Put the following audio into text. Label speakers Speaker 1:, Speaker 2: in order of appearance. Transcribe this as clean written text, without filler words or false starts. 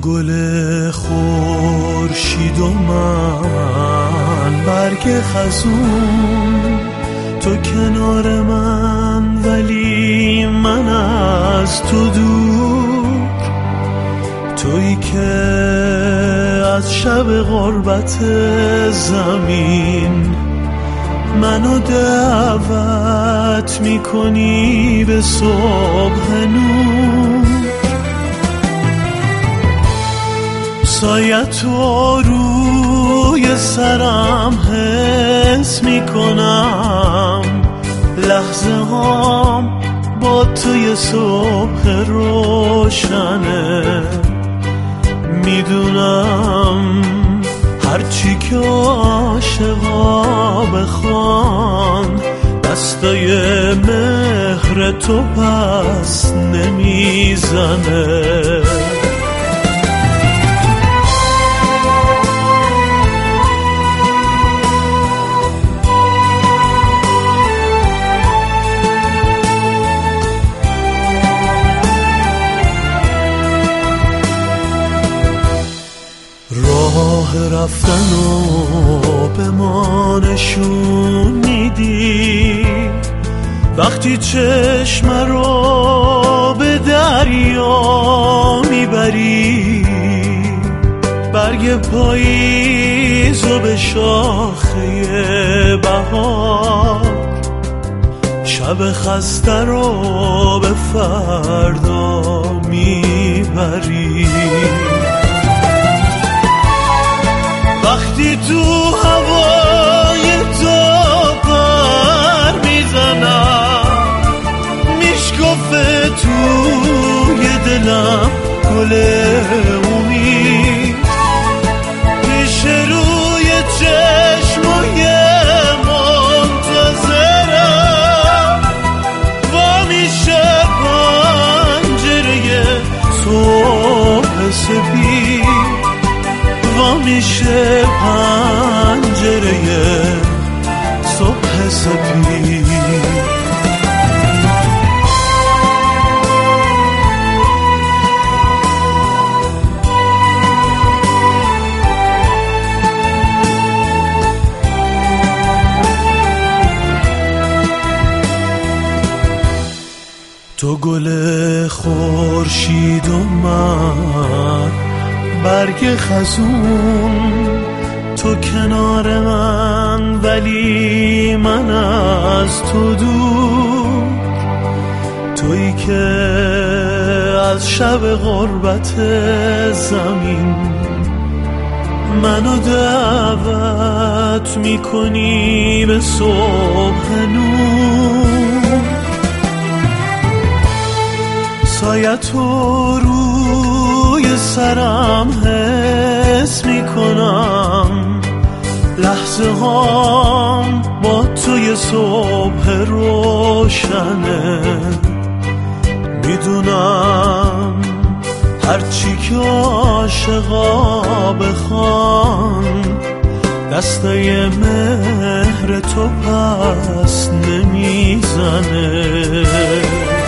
Speaker 1: گل خورشید و من برگ خزون، تو کنار من ولی من از تو دور، تویی که از شب غربت زمین منو دعوت میکنی به صبح نور. سایت تو روی سرم حس میکنم، لحظه هام با توی صبح روشنه، میدونم هرچی که عاشقا بخوان دستای مهر تو پس نمیزنه. راه رفتنو به ما نشون میدی، وقتی چشم رو به دریا میبری، برگ پاییزو به شاخه بهار، شب خسته رو به فردا میبری. وقتی تو هوای تو پر میزنم، میشکفه توی دلم گل امید، پیش روی چشمای منتظرم و میشه پنجره صبح سپید، میشه پنجره صبح سپید. تو گل خورشید و من برگ خزون، تو کنار من ولی من از تو دور، تویی که از شب غربت زمین منو دعوت میکنی به صبح نور. سایت و روی سرم حس میکنم، لحظه هام با توی صبح روشنه، میدونم هرچی که عاشقا بخوان دستای مهر تو پس نمیزنه.